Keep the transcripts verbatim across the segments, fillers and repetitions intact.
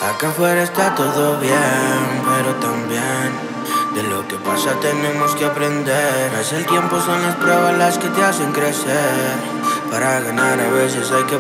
Acá afuera está todo bien, pero también de lo que pasa tenemos que aprender. Es el tiempo, son las pruebas las que te hacen crecer. Para ganar a veces hay que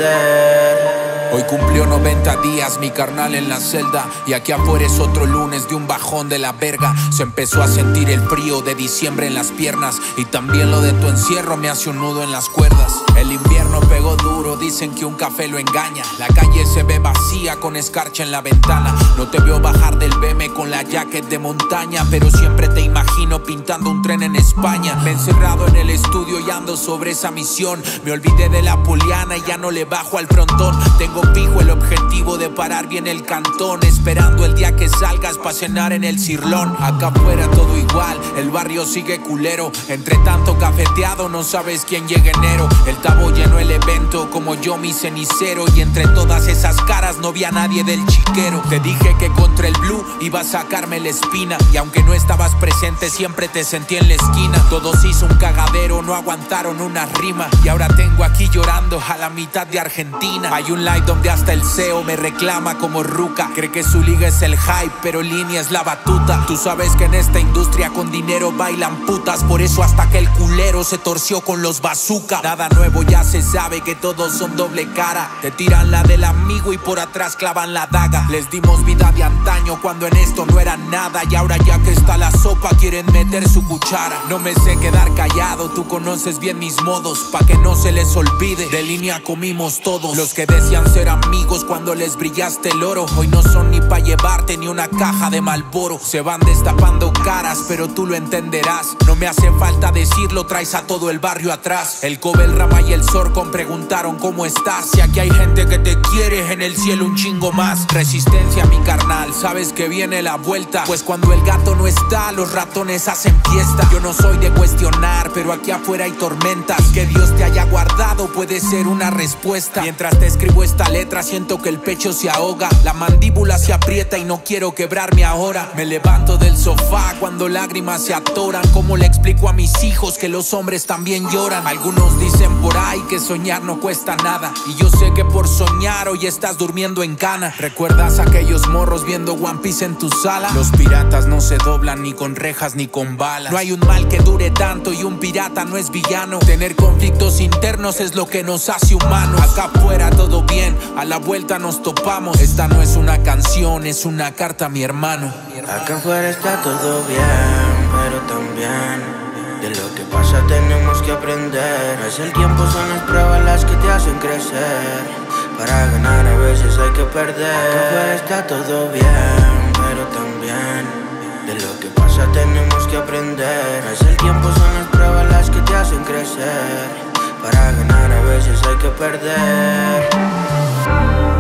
perder. Hoy cumplió noventa días mi carnal en la celda, y aquí afuera es otro lunes de un bajón de la verga. Se empezó a sentir el frío de diciembre en las piernas, y también lo de tu encierro me hace un nudo en las cuerdas. El invierno pegó duro, dicen que un café lo engaña. La calle se ve vacía con escarcha en la ventana. No te veo bajar del B M con la jacket de montaña, pero siempre te imagino pintando un tren en España. Me he encerrado en el estudio y ando sobre esa misión. Me olvidé de la poliana y ya no le bajo al frontón. Tengo fijo el objetivo de parar bien el cantón, esperando el día que salgas pa' cenar en el Cirlón. Acá afuera todo igual, el barrio sigue culero. Entre tanto cafeteado no sabes quién llega enero. El Tabo llenó el evento como yo mi cenicero, y entre todas esas caras no vi a nadie del chiquero. Te dije que contra el blue iba a sacarme la espina, y aunque no estabas presente siempre te sentí en la esquina. Todos hizo un cagadero, no aguantaron una rima, y ahora tengo aquí llorando a la mitad de Argentina. Hay un live donde hasta el C E O me reclama como ruca. Cree que su liga es el hype, pero línea es la batuta. Tú sabes que en esta industria con dinero bailan putas, por eso hasta que el culero se torció con los bazooka. Nada nuevo, ya se sabe que todos son doble cara. Te tiran la del amigo y por atrás clavan la daga. Les dimos vida de antaño cuando en esto no era nada, y ahora ya que está la sopa quieren meter su cuchara. No me sé quedar callado, tú conoces bien mis modos, pa' que no se les olvide, de línea comimos todos. Los que decían ser amigos cuando les brillaste el oro, hoy no son ni pa' llevarte ni una caja de Malboro. Se van destapando caras, pero tú lo entenderás. No me hace falta decirlo, traes a todo el barrio atrás. El Kobe, el Rama y el Zorcon preguntaron cómo estás. Si aquí hay gente que te quiere, en el cielo un chingo más. Resistencia mi carnal, sabes que viene la vuelta, pues cuando el gato no está, los ratones hacen fiesta. Yo no soy de cuestionar, pero aquí afuera hay tormentas. Que Dios te haya guardado puede ser una respuesta. Mientras te escribo esta letra siento que el pecho se ahoga, la mandíbula se aprieta y no quiero quebrarme ahora. Me levanto del sofá cuando lágrimas se atoran. ¿Cómo le explico a mis hijos que los hombres también lloran? Algunos dicen por ahí que soñar no cuesta nada, y yo sé que por soñar hoy estás durmiendo en cana. ¿Recuerdas aquellos morros viendo One Piece en tu sala? Los piratas no se doblan ni con rejas ni con balas. No hay un mal que dure tanto y un pirata no es villano. Tener conflictos internos es lo que nos hace humanos. Acá afuera todo bien, a la vuelta nos topamos. Esta no es una canción, es una carta a mi hermano. Acá afuera está todo bien, pero también de lo que pasa tenemos que aprender. Es el tiempo, son las pruebas las que te hacen crecer. Para ganar a veces hay que perder. Acá afuera está todo bien, pero también de lo que pasa tenemos que aprender. Es el tiempo, son las pruebas las que te hacen crecer. Para ganar a veces hay que perder.